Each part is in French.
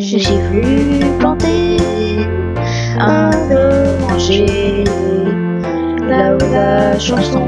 J'ai voulu planter un oranger là où la chanson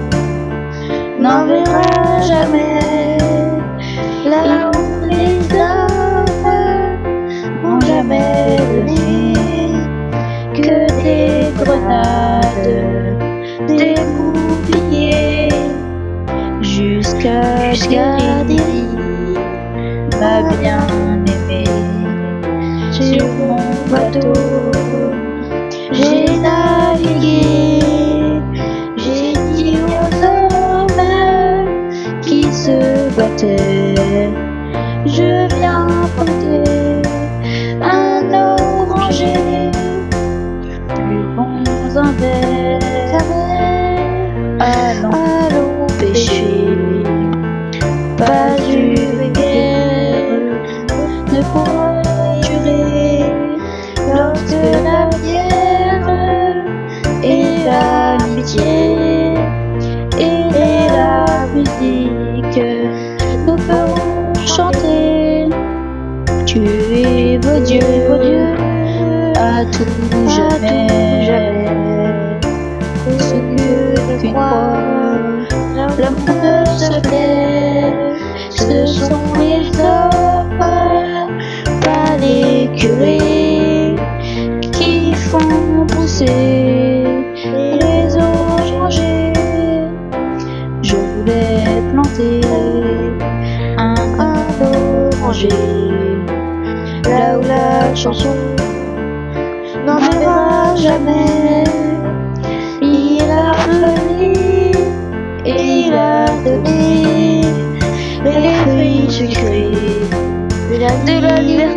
n'enverra jamais, là où les hommes n'ont jamais donné que des grenades, des boucliers, jusqu'à garder ma bien-aimée. Sur mon bateau, j'ai navigué, j'ai dit aux hommes qui se battaient, je viens planter un oranger, buvons un verre, allons pêcher, pas une guerre ne pourra durer lorsque la bière et l'amitié et la musique nous feront chanter. Tu es beau Dieu, à tout jamais. Ce que tu crois, l'amour ne se plaît, ce sont les hommes, pas les curés, qui font pousser les orangers. Je voulais planter un oranger là où la chanson n'en verra jamais. Il a fleuri et il a donné les fruits sucrés de la liberté.